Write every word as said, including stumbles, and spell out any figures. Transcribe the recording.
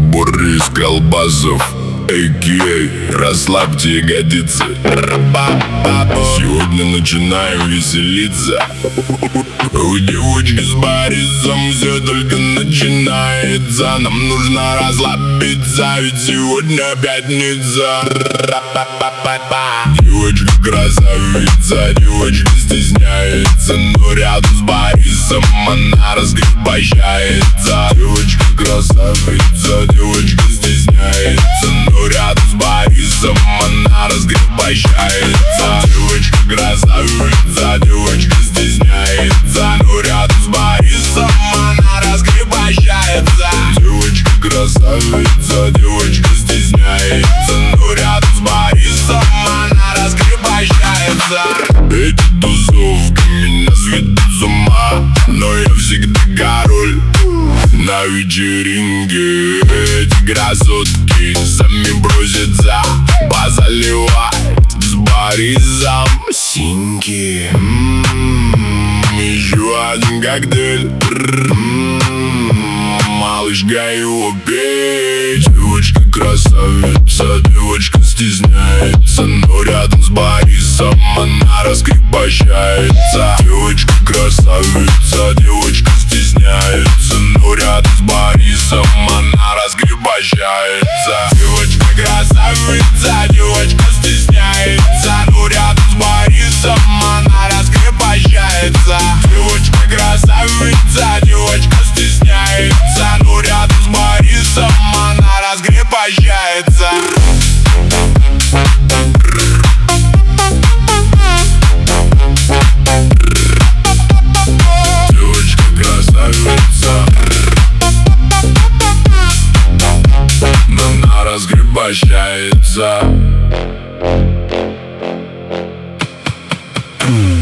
бургер из колбасов. Эй, расслабьте ягодицы. Сегодня начинаю веселиться. У девочки с Борисом все только начинается. Нам нужно расслабиться, ведь сегодня пятница. Девочка красавица, девочка стесняется, но рядом с Борисом она раскрепощается. Девочка красавица, девочка стесняется, но рядом с Борисом она раскрепощается. Девочка красавица, девочка стесняется, но рядом с Борисом она раскрепощается. Девочка красавица, девочка стесняется, но рядом с Борисом она раскрепощается. Эти тусовки меня сведут с ума, но я всегда король на вечеринке. Эти красотки сами просятся позаливать с Борисом синьки. М-м-м, еще один коктейль. М-м-м, малышка его петь. Девочка красавица, девочка стесняется, но рядом с Борисом она раскрепощается. Девочка красавица, девочка стесняется, но рядом с Борисом она раскрепощается. Девочка красавица, девочка стесняется, но рядом с Борисом она раскрепощается. Девочка красавица, девочка стесняется, но рядом с Борисом она раскрепощается. Девочка красавица, но она раскрепощается.